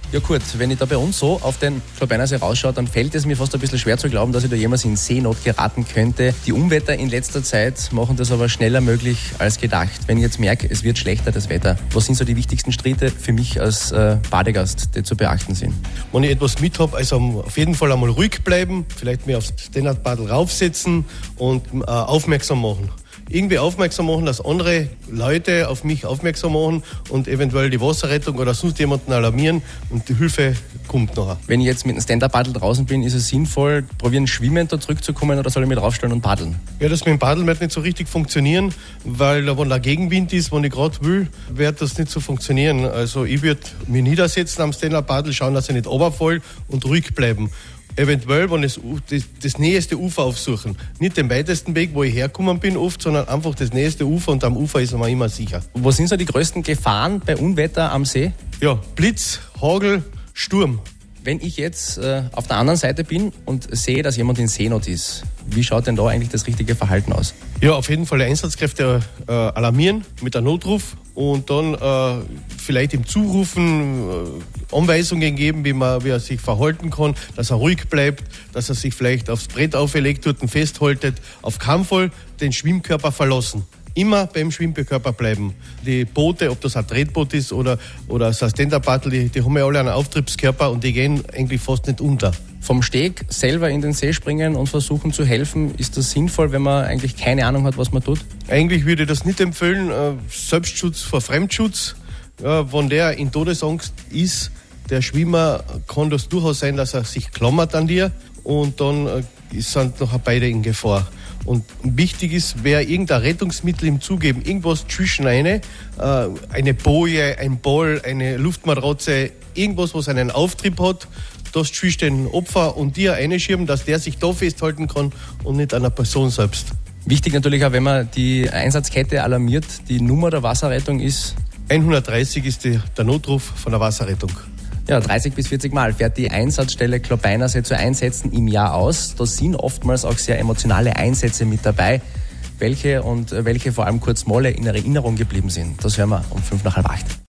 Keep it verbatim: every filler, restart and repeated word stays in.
Ja Kurt, wenn ich da bei uns so auf den Klobeinersee rausschaue, dann fällt es mir fast ein bisschen schwer zu glauben, dass ich da jemals in Seenot geraten könnte. Die Unwetter in letzter Zeit machen das aber schneller möglich als gedacht. Wenn ich jetzt merke, es wird schlechter, das Wetter, was sind so die wichtigsten Schritte für mich als äh, Badegast, die zu beachten sind? Wenn ich etwas mit habe, also auf jeden Fall einmal ruhig bleiben, vielleicht mir aufs Stand-up-Paddel raufsetzen und äh, aufmerksam machen. Irgendwie aufmerksam machen, dass andere Leute auf mich aufmerksam machen und eventuell die Wasserrettung oder sonst jemanden alarmieren und die Hilfe kommt nachher. Wenn ich jetzt mit einem Stand-up-Paddel draußen bin, ist es sinnvoll, probieren schwimmend da zurückzukommen oder soll ich mich draufstellen und paddeln? Ja, das mit dem Paddeln wird nicht so richtig funktionieren, weil wenn der Gegenwind ist, wenn ich gerade will, wird das nicht so funktionieren. Also ich würde mich niedersetzen am Stand-up-Paddel, schauen, dass ich nicht runterfalle und ruhig bleiben. Eventuell, wenn es das, das nächste Ufer aufsuchen. Nicht den weitesten Weg, wo ich hergekommen bin oft, sondern einfach das nächste Ufer und am Ufer ist man immer sicher. Was sind so die größten Gefahren bei Unwetter am See? Ja, Blitz, Hagel, Sturm. Wenn ich jetzt äh, auf der anderen Seite bin und sehe, dass jemand in Seenot ist, wie schaut denn da eigentlich das richtige Verhalten aus? Ja, auf jeden Fall die Einsatzkräfte äh, alarmieren mit einem Notruf und dann äh, vielleicht ihm zurufen, äh, Anweisungen geben, wie, man, wie er sich verhalten kann, dass er ruhig bleibt, dass er sich vielleicht aufs Brett auferlegt wird und festhaltet, auf keinen Fall den Schwimmkörper verlassen. Immer beim Schwimmkörper bleiben. Die Boote, ob das ein Tretboot ist oder, oder so ein Stand-up-Paddel, die, die haben ja alle einen Auftriebskörper und die gehen eigentlich fast nicht unter. Vom Steg selber in den See springen und versuchen zu helfen, ist das sinnvoll, wenn man eigentlich keine Ahnung hat, was man tut? Eigentlich würde ich das nicht empfehlen. Selbstschutz vor Fremdschutz. Ja, wenn der in Todesangst ist, der Schwimmer, kann das durchaus sein, dass er sich klammert an dir und dann äh, sind nachher beide in Gefahr. Und wichtig ist, wer irgendein Rettungsmittel ihm zugeben, irgendwas zwischen eine, äh, eine Boje, ein Ball, eine Luftmatratze, irgendwas, was einen Auftrieb hat, das zwischen den Opfer und dir einschirmen, dass der sich da festhalten kann und nicht an der Person selbst. Wichtig natürlich auch, wenn man die Einsatzkette alarmiert, die Nummer der Wasserrettung ist hundertdreißig ist die, der Notruf von der Wasserrettung. Ja, dreißig bis vierzig Mal fährt die Einsatzstelle Klobeinersee zu Einsätzen im Jahr aus. Da sind oftmals auch sehr emotionale Einsätze mit dabei. Welche und welche vor allem kurz Molle in Erinnerung geblieben sind, das hören wir um fünf nach halb acht.